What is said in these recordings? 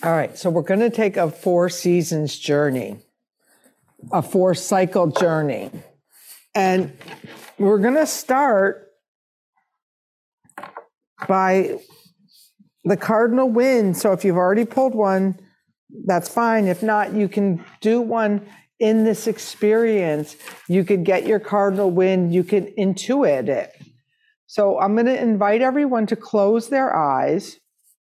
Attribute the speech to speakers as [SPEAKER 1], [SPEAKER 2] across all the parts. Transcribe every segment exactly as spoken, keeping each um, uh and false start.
[SPEAKER 1] All right, so we're going to take a four seasons journey, a four cycle journey. And we're going to start by the cardinal wind. So if you've already pulled one, that's fine. If not, you can do one in this experience. You could get your cardinal wind, you could intuit it. So I'm going to invite everyone to close their eyes.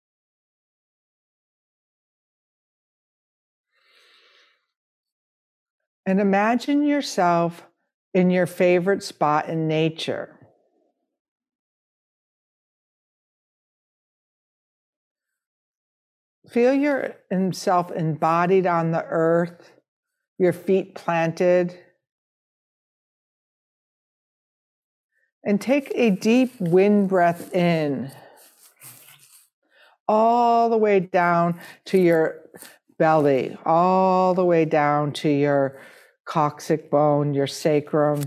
[SPEAKER 1] And imagine yourself in your favorite spot in nature. Feel yourself embodied on the earth, your feet planted. And take a deep wind breath in, all the way down to your belly, all the way down to your coccyx bone, your sacrum.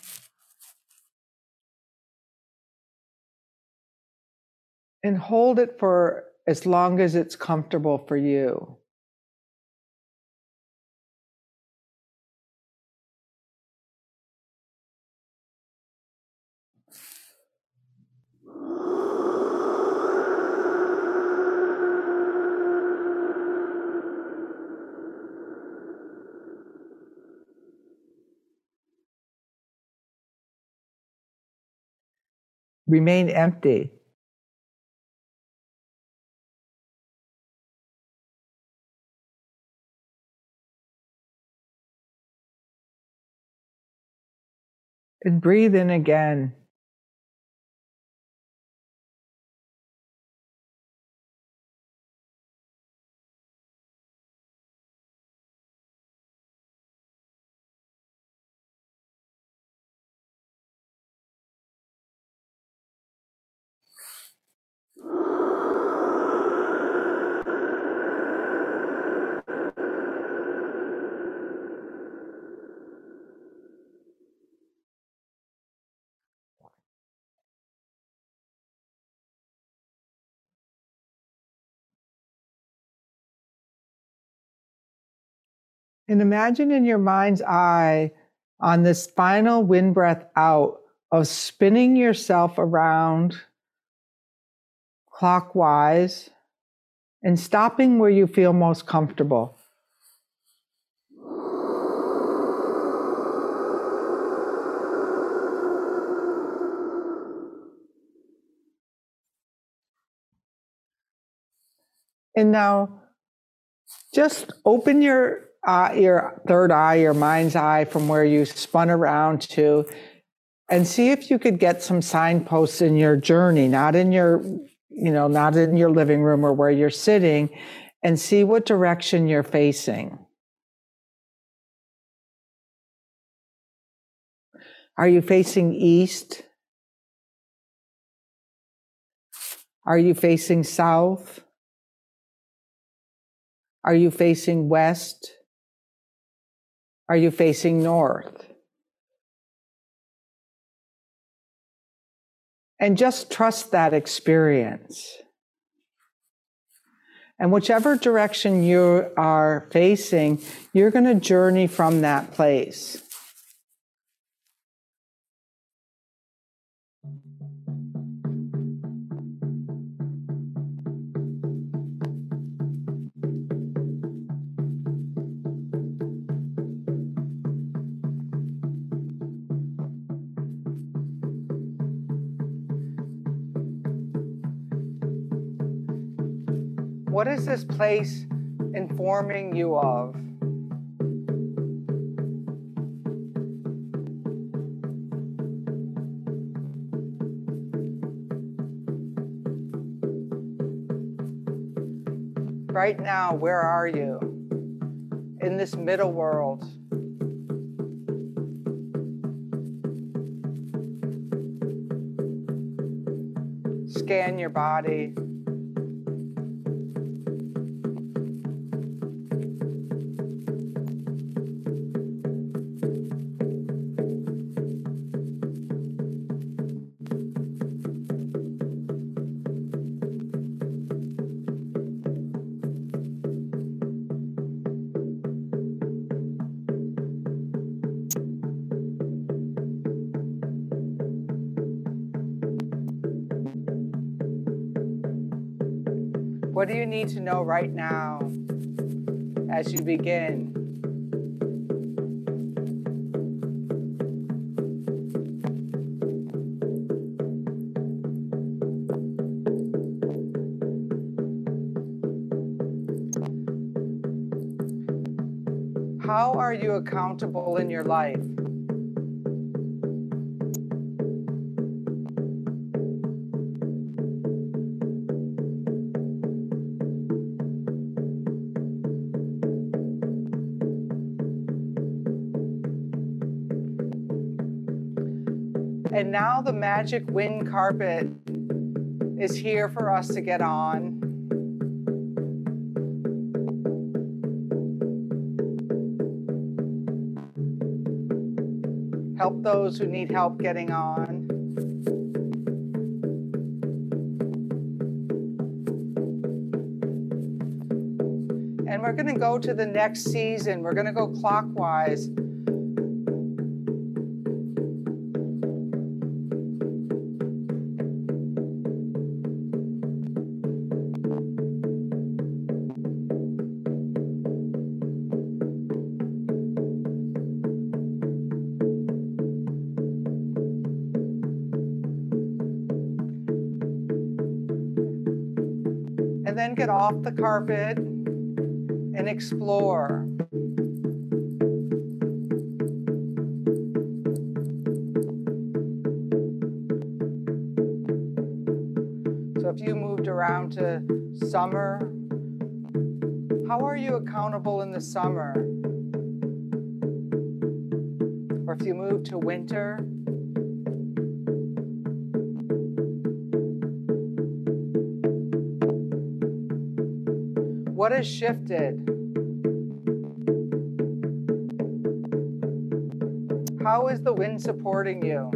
[SPEAKER 1] And hold it for as long as it's comfortable for you. Remain empty. And breathe in again. And imagine in your mind's eye, on this final wind breath out, of spinning yourself around clockwise and stopping where you feel most comfortable. And now just open your uh, your third eye, your mind's eye, from where you spun around to, and see if you could get some signposts in your journey, not in your, you know, not in your living room or where you're sitting, and see what direction you're facing. Are you facing east? Are you facing south? Are you facing west? Are you facing north? And just trust that experience. And whichever direction you are facing, you're going to journey from that place. What is this place informing you of? Right now, where are you? In this middle world. Scan your body. What do you need to know right now as you begin? How are you accountable in your life? And now the magic wind carpet is here for us to get on. Help those who need help getting on. And we're going to go to the next season. We're going to go clockwise. And then get off the carpet and explore. So if you moved around to summer, how are you accountable in the summer? Or if you move to winter, what has shifted? How is the wind supporting you?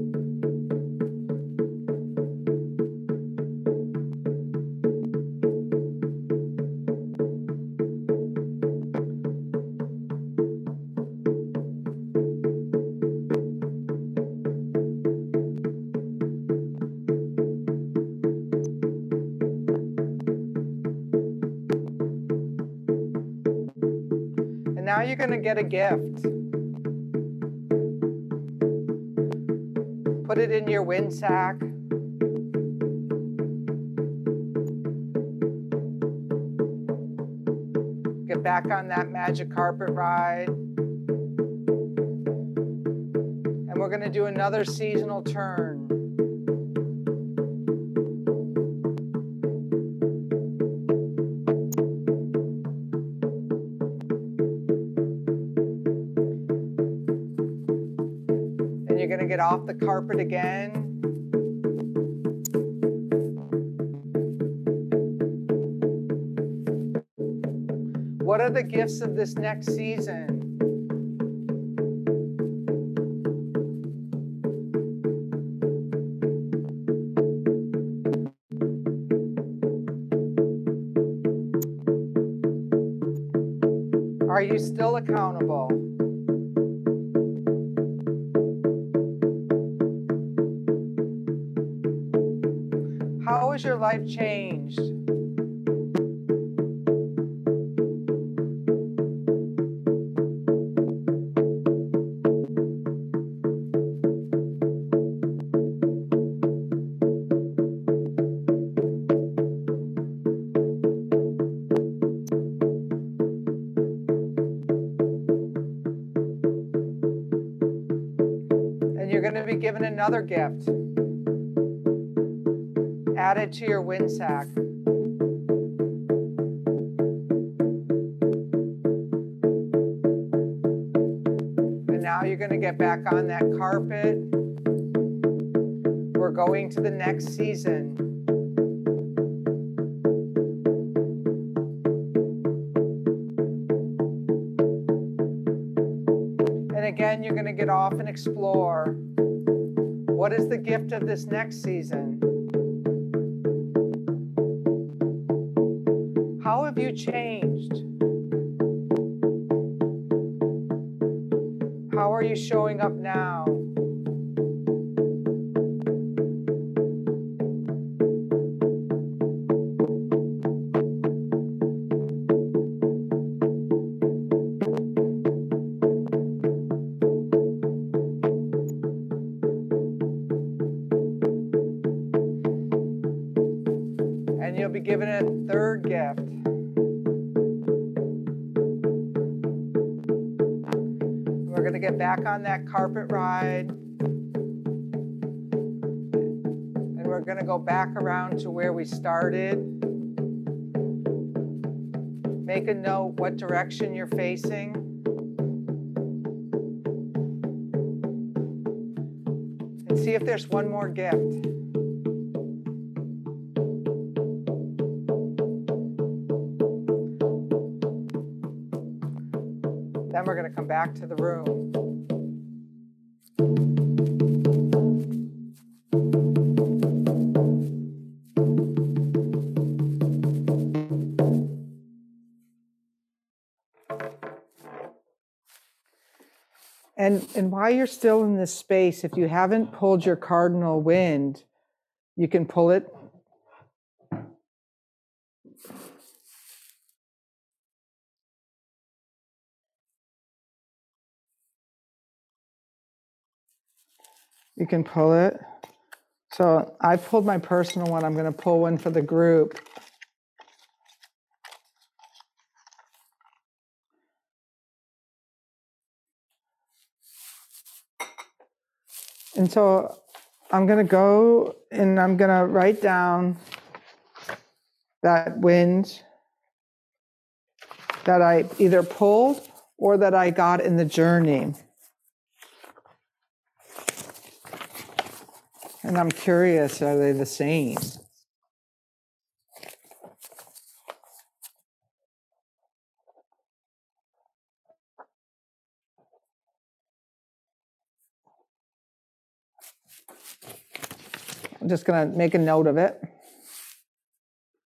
[SPEAKER 1] And now you're going to get a gift. Put it in your wind sack. Get back on that magic carpet ride. And we're going to do another seasonal turn. You're going to get off the carpet again. What are the gifts of this next season? Are you still accountable? How has your life changed? And you're going to be given another gift. Add it to your wind sack. And now you're going to get back on that carpet. We're going to the next season. And again, you're going to get off and explore. What is the gift of this next season? How have you changed? How are you showing up now? given a third gift. We're going to get back on that carpet ride. And we're going to go back around to where we started. Make a note what direction you're facing. And see if there's one more gift. Then we're going to come back to the room. And, and while you're still in this space, if you haven't pulled your cardinal wind, you can pull it. You can pull it. So I pulled my personal one. I'm going to pull one for the group. And so I'm going to go and I'm going to write down that wind that I either pulled or that I got in the journey. And I'm curious, are they the same? I'm just going to make a note of it.